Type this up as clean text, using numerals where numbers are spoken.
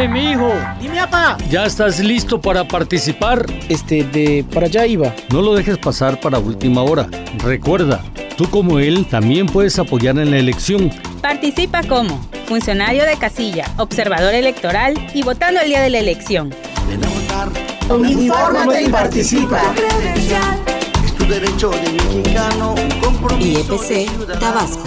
mijo. Dime, apa. ¿Ya estás listo para participar? Para allá iba. No lo dejes pasar para última hora. Recuerda, tú como él también puedes apoyar en la elección. Participa como funcionario de casilla, observador electoral y votando el día de la elección. Ven a votar. Infórmate y participa. Es tu derecho de mexicano, un compromiso. IEPC Tabasco.